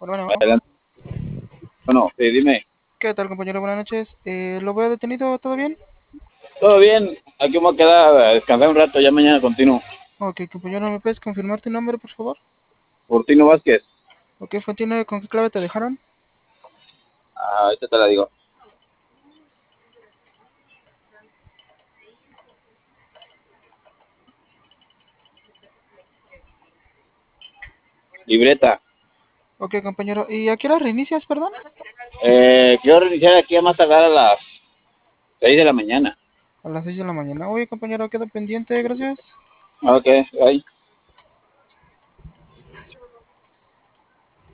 Bueno, Adelante. Bueno, dime. ¿qué tal, compañero? Buenas noches. ¿Lo veo detenido? ¿Todo bien? ¿Todo bien? Aquí me voy a quedar a descansar un rato, ya mañana continúo. Ok, compañero, ¿me puedes confirmar tu nombre, por favor? Portino Vázquez. Ok, Fontino, ¿con qué clave te dejaron? Ahorita te la digo. Libreta. Ok, compañero, ¿y a qué hora reinicias, perdón? Quiero reiniciar aquí a más tardar a las 6 de la mañana. A las 6 de la mañana. Oye, compañero, quedo pendiente, gracias. Ok, ahí.